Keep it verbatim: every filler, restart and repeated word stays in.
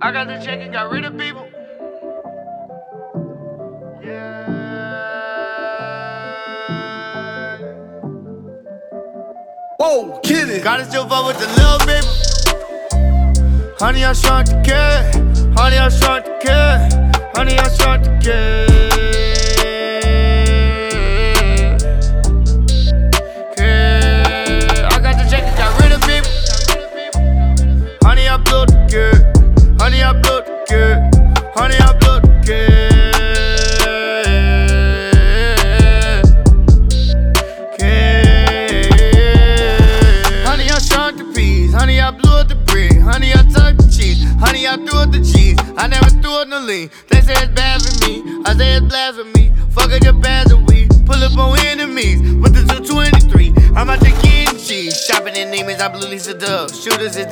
I got the check and got rid of people. Yeah. Whoa, kill it. Gotta still fuck with the little baby. Honey, I shrunk the cat. Honey, I shrunk the cat. Honey, I shrunk the cat. Cat. I got the check and got rid of people. Honey, I blew the cat. Honey, I blew the cat. Honey, I blew the cat. Honey, I blew up the bread. Honey, I tucked the cheese. Honey, I threw up the cheese. I never threw up no lean. They say it's bad for me. I say it's blasphemy. Fuck up your bags of weed. Pull up on enemies with the two twenty-three. I'm out to get cheese. Shopping in demons, I blew Lisa Dub. Shooters is